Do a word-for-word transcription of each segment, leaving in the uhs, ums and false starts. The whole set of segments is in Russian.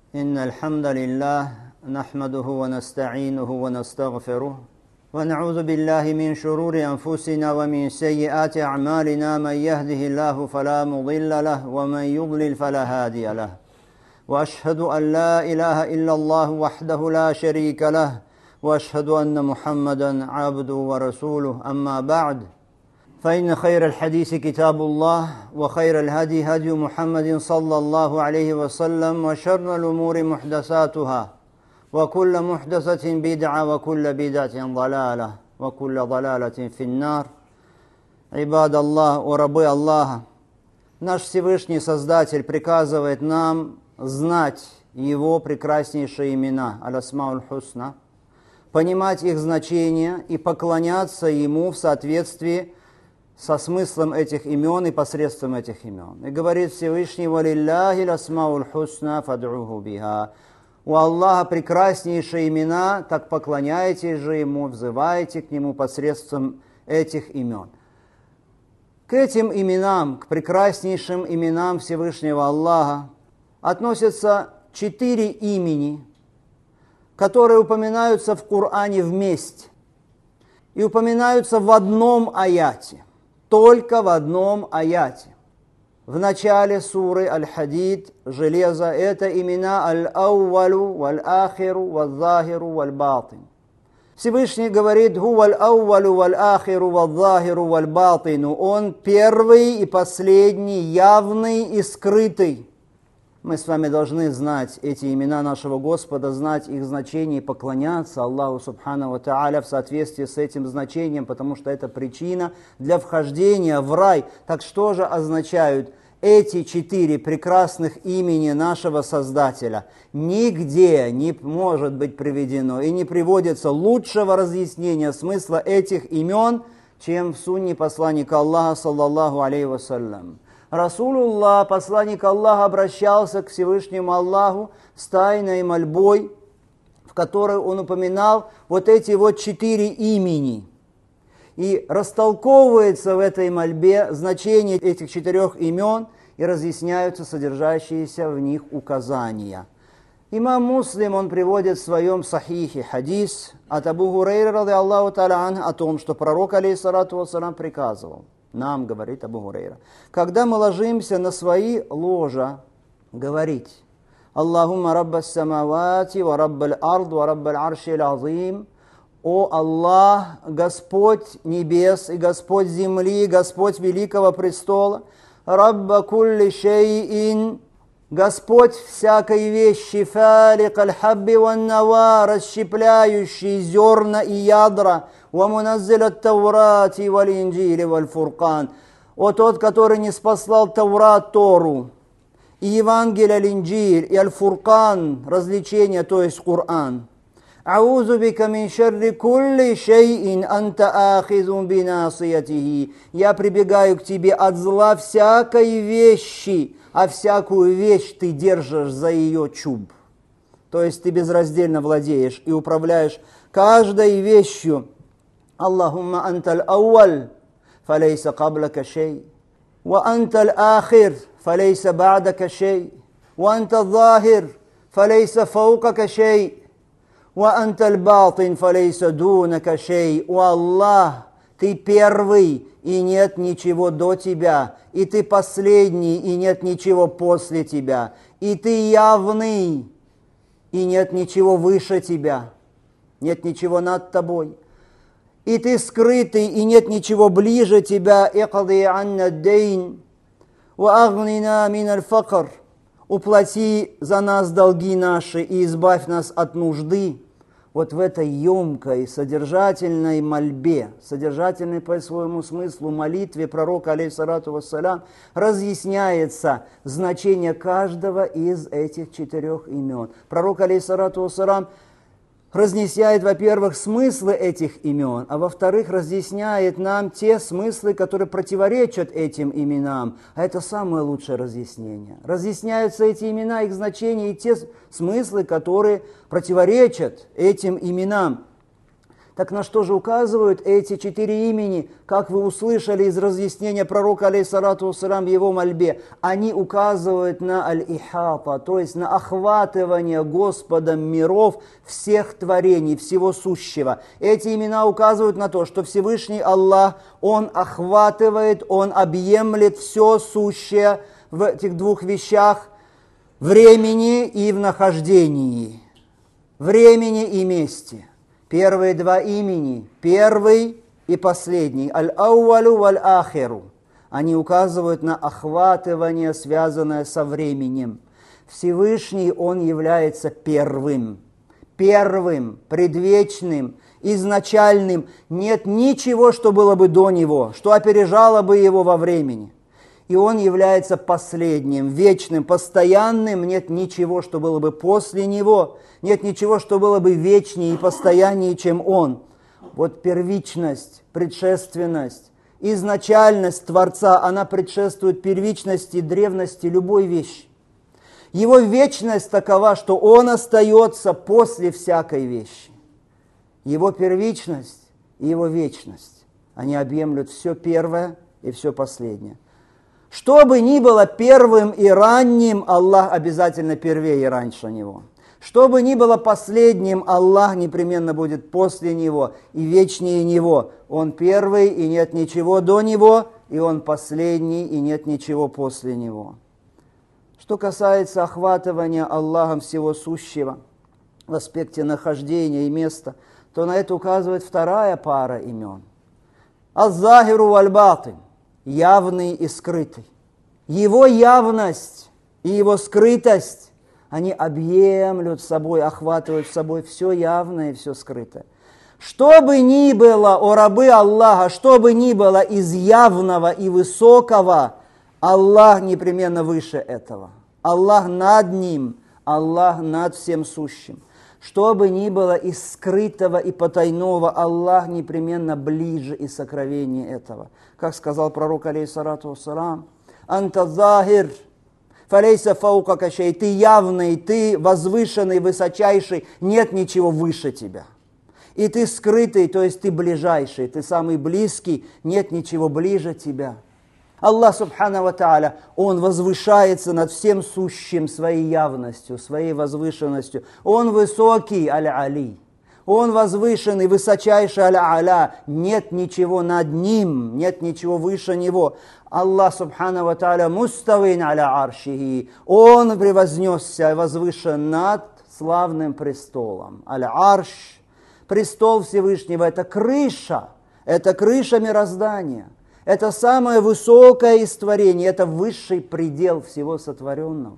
إن الحمد لله نحمده ونستعينه ونستغفره ونعوذ بالله من شرور أنفسنا ومن سيئات أعمالنا من يهده الله فلا مضل له ومن يضلل فلا هادي له وأشهد أن لا إله إلا الله وحده لا شريك له وأشهد أن محمدا عبده ورسوله أما بعد فإن خير الحديث كتاب الله وخير الهدي هدي محمد صلى الله عليه وسلم وشر الأمور محدثاتها وكل محدثة بدعة وكل بدعة ضلالة وكل ضلالة في النار. عباد الله, о рабы Аллаха, наш Всевышний Создатель приказывает нам знать Его прекраснейшие имена, аль-асмауль хусна, понимать их значение и поклоняться Ему в соответствии со смыслом этих имен и посредством этих имен. И говорит Всевышний: «Валилляхи ласмауль хусна фад'уху биха». У Аллаха прекраснейшие имена, так поклоняйтесь же Ему, взывайте к Нему посредством этих имен. К этим именам, к прекраснейшим именам Всевышнего Аллаха относятся четыре имени, которые упоминаются в Коране вместе и упоминаются в одном аяте. Только в одном аяте. В начале суры Аль-Хадид, железо, это имена Аль-Аувалу, Валь-Ахиру, Валь-Захиру, Валь-Батин. Всевышний говорит: «Хуа Аль-Аувалу, Валь-Ахиру, Валь-Захиру, Валь-Батину». Он первый и последний, явный и скрытый. Мы с вами должны знать эти имена нашего Господа, знать их значение и поклоняться Аллаху Субхану ва Тааля в соответствии с этим значением, потому что это причина для вхождения в рай. Так что же означают эти четыре прекрасных имени нашего Создателя? Нигде не может быть приведено и не приводится лучшего разъяснения смысла этих имен, чем в сунне посланника Аллаха, саллаллаху алейхи вассалям. Расулуллах, посланник Аллаха, обращался к Всевышнему Аллаху с тайной мольбой, в которой он упоминал вот эти вот четыре имени. И растолковывается в этой мольбе значение этих четырех имен и разъясняются содержащиеся в них указания. Имам Муслим, он приводит в своем сахихе хадис от Абу Хурейры, ради Аллаху та'аля анху, о том, что пророк, алейхиссалату вассалям, приказывал нам, говорит Абу Хурейра, когда мы ложимся на свои ложа, говорить: «Аллахумма раббас самавати ва раббал ард ва раббал аршил азим». О Аллах, Господь небес и Господь земли, Господь великого престола, рабба кулли шейин, Господь всякой вещи, фалик аль-хабби ван-нава, расщепляющий зерна и ядра, ва муназзил ат-таврати вал-инджили валь-фуркан. О тот, который не спаслал Таврат, Тору, и Евангелие, аль-Инджиль, и аль-Фуркан, развлечение, то есть Коран. Аузу бика мин шарри кулли шейин анта ахизун бинасиятихи. Я прибегаю к тебе от зла всякой вещи, а всякую вещь ты держишь за ее чуб. То есть ты безраздельно владеешь и управляешь каждой вещью. Аллахумма анталь ауаль, фалейса каблака шей, ва анталь ахир, фалейса ба'дака шей, ва анталь захир, фалейса фаукака шей, ва анталь батин, фалейса дунака шей. О Аллах, ты первый, и нет ничего до тебя, и ты последний, и нет ничего после тебя, и ты явный, и нет ничего выше тебя, нет ничего над тобой, и ты скрытый, и нет ничего ближе тебя. Иqdi анна дейн, ва агнина мин аль-факр. Уплати за нас долги наши и избавь нас от нужды. Вот в этой емкой, содержательной мольбе, содержательной по своему смыслу молитве пророка, алейхиссалату вассалям, разъясняется значение каждого из этих четырех имен. Пророк, алейхиссалату вассалям, разъясняет, во-первых, смыслы этих имен, а во-вторых, разъясняет нам те смыслы, которые противоречат этим именам. А это самое лучшее разъяснение. Разъясняются эти имена, их значения и те смыслы, которые противоречат этим именам. Так на что же указывают эти четыре имени, как вы услышали из разъяснения пророка, алейхиссалату вассалям, в его мольбе? Они указывают на аль-ихата, то есть на охватывание Господом миров всех творений, всего сущего. Эти имена указывают на то, что Всевышний Аллах, Он охватывает, Он объемлет все сущее в этих двух вещах, времени и в нахождении, времени и месте. Первые два имени, первый и последний, аль-ауалу валь-ахиру, они указывают на охватывание, связанное со временем. Всевышний, Он является первым, первым, предвечным, изначальным. Нет ничего, что было бы до Него, что опережало бы Его во времени. И Он является последним, вечным, постоянным. Нет ничего, что было бы после Него. Нет ничего, что было бы вечнее и постояннее, чем Он. Вот первичность, предшественность, изначальность Творца, она предшествует первичности и древности любой вещи. Его вечность такова, что Он остается после всякой вещи. Его первичность и Его вечность, они объемлют все первое и все последнее. Что бы ни было первым и ранним, Аллах обязательно первее и раньше Него. Что бы ни было последним, Аллах непременно будет после Него и вечнее Него. Он первый, и нет ничего до Него, и Он последний, и нет ничего после Него. Что касается охватывания Аллахом всего сущего в аспекте нахождения и места, то на это указывает вторая пара имен. Аз-захиру валь-батин. Явный и скрытый. Его явность и Его скрытость, они объемлют собой, охватывают собой все явное и все скрытое. Что бы ни было, о рабы Аллаха, что бы ни было из явного и высокого, Аллах непременно выше этого. Аллах над ним, Аллах над всем сущим. Что бы ни было из скрытого и потайного, Аллах непременно ближе и сокровеннее этого. Как сказал пророк, алейхиссалату вассалам, «Анта захир, фалейса фаука шей». Ты явный, ты возвышенный, высочайший, нет ничего выше тебя. И ты скрытый, то есть ты ближайший, ты самый близкий, нет ничего ближе тебя. Аллах Субхану ва Тааля, Он возвышается над всем сущим своей явностью, своей возвышенностью. Он высокий, аль-али. Он возвышенный, высочайший, аль-аля. Нет ничего над Ним, нет ничего выше Него. Аллах Субхану ва Тааля муставин аля аршихи. Он превознесся, возвышен над славным престолом. Аль-арш, престол Всевышнего, это крыша, это крыша мироздания. Это самое высокое из творений, это высший предел всего сотворенного.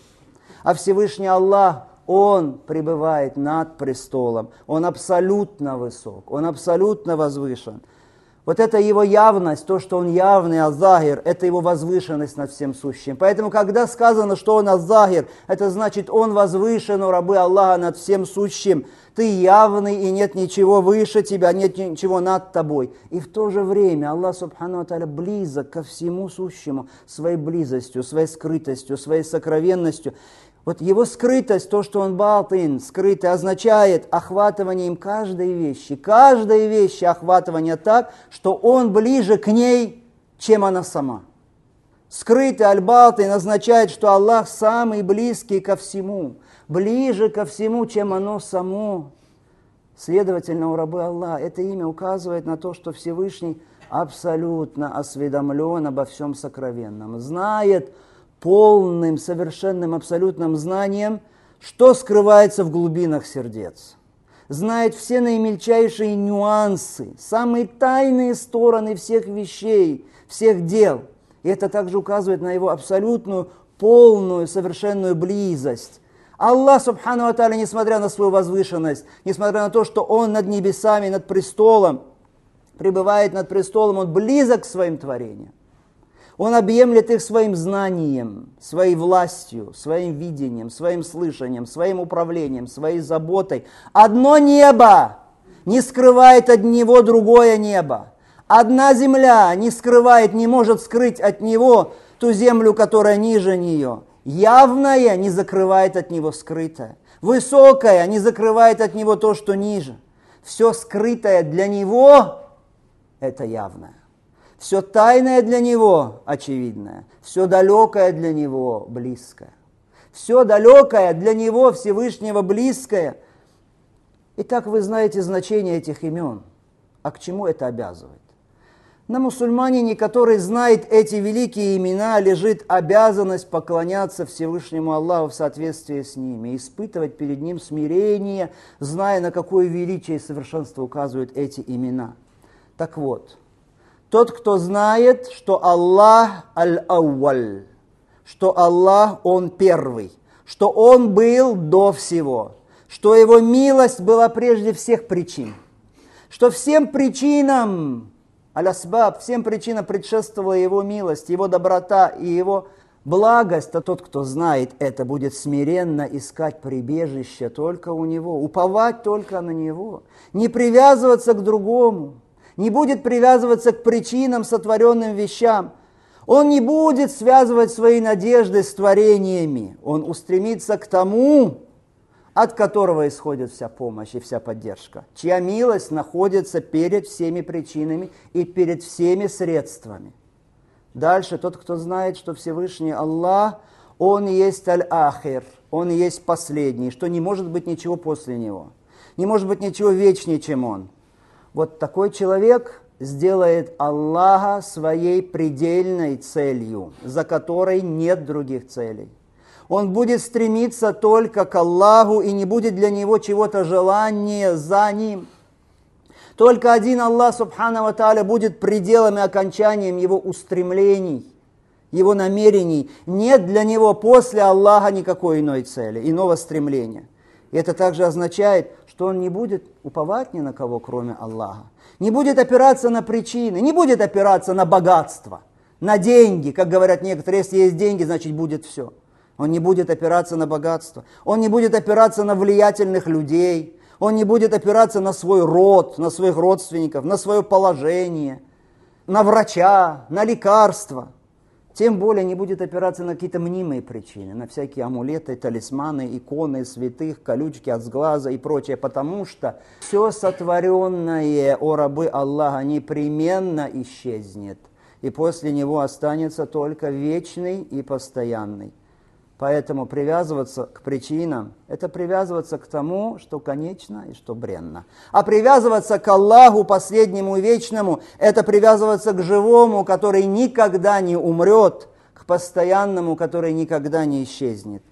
А Всевышний Аллах, Он пребывает над престолом, Он абсолютно высок, Он абсолютно возвышен. Вот это Его явность, то, что Он явный, аз-захир, это Его возвышенность над всем сущим. Поэтому, когда сказано, что Он аз-захир, это значит, Он возвышен, у рабы Аллаха, над всем сущим. Ты явный, и нет ничего выше тебя, нет ничего над тобой. И в то же время Аллах Субхану ва Тааля близок ко всему сущему своей близостью, своей скрытостью, своей сокровенностью. Вот Его скрытость, то, что Он батин, скрытый, означает охватывание им каждой вещи. Каждой вещи охватывание так, что Он ближе к ней, чем она сама. Скрытый аль-батин означает, что Аллах самый близкий ко всему, ближе ко всему, чем оно само. Следовательно, у рабы Аллаха это имя указывает на то, что Всевышний абсолютно осведомлен обо всем сокровенном, знает полным, совершенным, абсолютным знанием, что скрывается в глубинах сердец. Знает все наимельчайшие нюансы, самые тайные стороны всех вещей, всех дел. И это также указывает на Его абсолютную, полную, совершенную близость. Аллах, Субхану ва Тааля, несмотря на свою возвышенность, несмотря на то, что Он над небесами, над престолом, пребывает над престолом, Он близок к своим творениям. Он объемлет их своим знанием, своей властью, своим видением, своим слышанием, своим управлением, своей заботой. Одно небо не скрывает от Него другое небо. Одна земля не скрывает, не может скрыть от Него ту землю, которая ниже нее. Явное не закрывает от Него скрытое. Высокое не закрывает от Него то, что ниже. Все скрытое для него – это явное. Все тайное для него – очевидное. Все далекое для него – близкое. Все далекое для него, Всевышнего, близкое. Итак, вы знаете значение этих имен. А к чему это обязывает? На мусульманине, который знает эти великие имена, лежит обязанность поклоняться Всевышнему Аллаху в соответствии с ними, испытывать перед Ним смирение, зная, на какое величие и совершенство указывают эти имена. Так вот, тот, кто знает, что Аллах аль-ауаль, что Аллах, Он первый, что Он был до всего, что Его милость была прежде всех причин, что всем причинам, аль-асбаб, всем причинам предшествовала Его милость, Его доброта и Его благость, а тот, кто знает это, будет смиренно искать прибежище только у Него, уповать только на Него, не привязываться к другому, не будет привязываться к причинам, сотворенным вещам. Он не будет связывать свои надежды с творениями. Он устремится к тому, от которого исходит вся помощь и вся поддержка, чья милость находится перед всеми причинами и перед всеми средствами. Дальше тот, кто знает, что Всевышний Аллах, Он есть аль-ахир, Он есть последний, что не может быть ничего после Него, не может быть ничего вечнее, чем Он. Вот такой человек сделает Аллаха своей предельной целью, за которой нет других целей. Он будет стремиться только к Аллаху и не будет для него чего-то желания за ним. Только один Аллах, субхана ва тааля, будет пределом и окончанием его устремлений, его намерений. Нет для него после Аллаха никакой иной цели, иного стремления. И это также означает, что он не будет уповать ни на кого, кроме Аллаха. Не будет опираться на причины, не будет опираться на богатство, на деньги. Как говорят некоторые, если есть деньги, значит будет все. Он не будет опираться на богатство, он не будет опираться на влиятельных людей, он не будет опираться на свой род, на своих родственников, на свое положение, на врача, на лекарства. Тем более не будет опираться на какие-то мнимые причины, на всякие амулеты, талисманы, иконы святых, колючки от сглаза и прочее, потому что все сотворенное, о рабы Аллаха, непременно исчезнет, и после него останется только вечный и постоянный. Поэтому привязываться к причинам – это привязываться к тому, что конечно и что бренно. А привязываться к Аллаху, последнему и вечному – это привязываться к живому, который никогда не умрет, к постоянному, который никогда не исчезнет.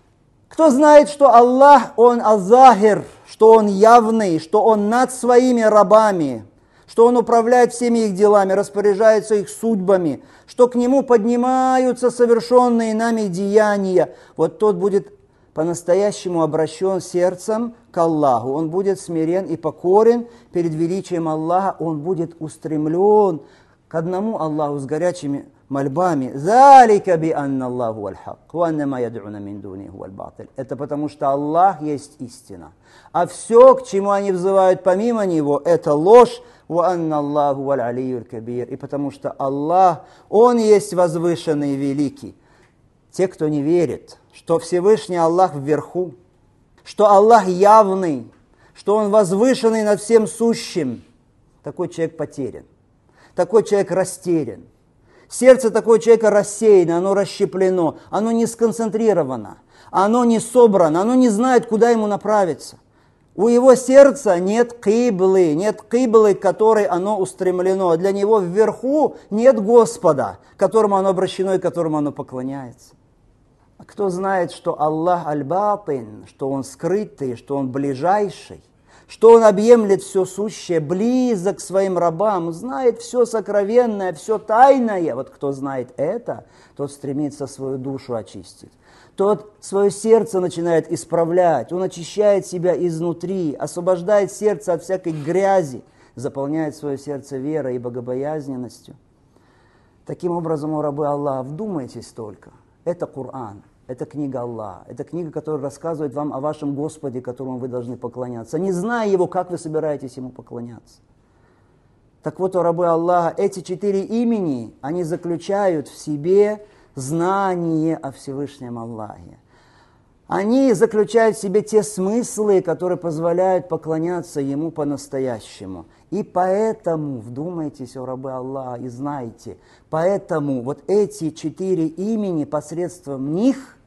Кто знает, что Аллах, Он азахир, что Он явный, что Он над своими рабами, что Он управляет всеми их делами, распоряжается их судьбами, что к Нему поднимаются совершенные нами деяния, вот тот будет по-настоящему обращен сердцем к Аллаху. Он будет смирен и покорен перед величием Аллаха, он будет устремлен к одному Аллаху с горячими мольбами. «Залика би анна Аллаху аль-хак, ва анна ма яд'уна мин дуни хуа аль-батиль». Это потому что Аллах есть истина. А все, к чему они взывают помимо Него, это ложь. «Ва анна Аллаху аль-алийюль кабир». И потому что Аллах, Он есть возвышенный и великий. Те, кто не верит, что Всевышний Аллах вверху, что Аллах явный, что Он возвышенный над всем сущим, такой человек потерян, такой человек растерян. Сердце такого человека рассеяно, оно расщеплено, оно не сконцентрировано, оно не собрано, оно не знает, куда ему направиться. У его сердца нет киблы, нет киблы, к которой оно устремлено. Для него вверху нет Господа, к которому оно обращено и которому оно поклоняется. А кто знает, что Аллах аль-батин, что Он скрытый, что Он ближайший, что Он объемлет все сущее, близок к своим рабам, знает все сокровенное, все тайное. Вот кто знает это, тот стремится свою душу очистить. Тот свое сердце начинает исправлять, он очищает себя изнутри, освобождает сердце от всякой грязи, заполняет свое сердце верой и богобоязненностью. Таким образом, о рабы Аллаха, вдумайтесь только. Это Коран, это книга Аллаха, это книга, которая рассказывает вам о вашем Господе, которому вы должны поклоняться. Не зная Его, как вы собираетесь Ему поклоняться? Так вот, о рабы Аллаха, эти четыре имени, они заключают в себе знание о Всевышнем Аллахе. они заключают в себе те смыслы, которые позволяют поклоняться Ему по-настоящему. И поэтому, вдумайтесь, о рабы Аллаха, и знайте, поэтому вот эти четыре имени, посредством них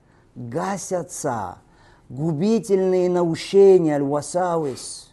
гасятся губительные наущения, аль-васавис,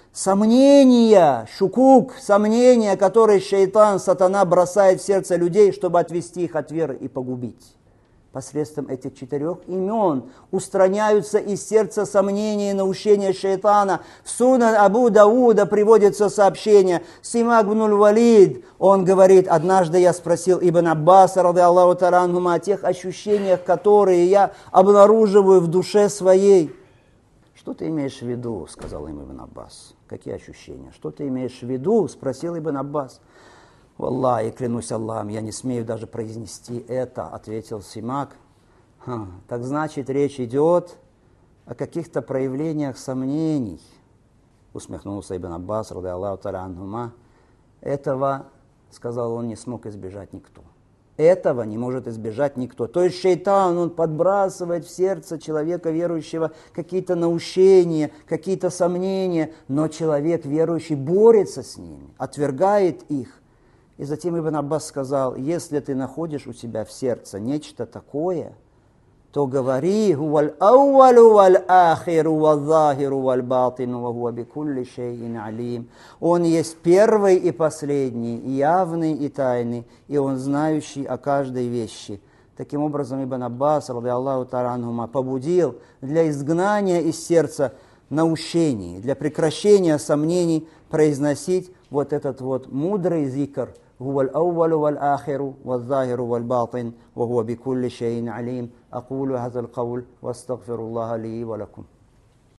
сомнения, шукук, сомнения, которые шайтан, сатана бросает в сердце людей, чтобы отвести их от веры и погубить. Посредством этих четырех имен устраняются из сердца сомнения и наущения шайтана. В Сунан Абу Дауда приводится сообщение. Симак ибн аль-Валид, он говорит, однажды я спросил Ибн Аббаса, ради Аллаху та'аля анхума, о тех ощущениях, которые я обнаруживаю в душе своей. Что ты имеешь в виду, сказал им Ибн Аббас. Какие ощущения? Что ты имеешь в виду, спросил Ибн Аббас. «Валлахи, клянусь Аллахом, я не смею даже произнести это», — ответил Симак. Ха, «Так значит, речь идет о каких-то проявлениях сомнений», — усмехнулся Ибн Аббас, ради Аллаху та'аля анхума. «Этого, — сказал он, — не смог избежать никто. Этого не может избежать никто». То есть шайтан, он подбрасывает в сердце человека верующего какие-то наущения, какие-то сомнения, но человек верующий борется с ними, отвергает их. И затем Ибн Аббас сказал, если ты находишь у себя в сердце нечто такое, то говори, «Хуваль ауалу валь ахиру валь захиру валь батину ва хуа бикулли шейин алим». Он есть первый и последний, и явный и тайный, и он знающий о каждой вещи. Таким образом, Ибн Аббас, ради Аллаху та'аля анхума, побудил для изгнания из сердца наущений, для прекращения сомнений произносить вот этот вот мудрый зикр, هو الأول والآخر والظاهر والباطن وهو بكل شيء عليم. أقول هذا القول واستغفر الله لي ولكم.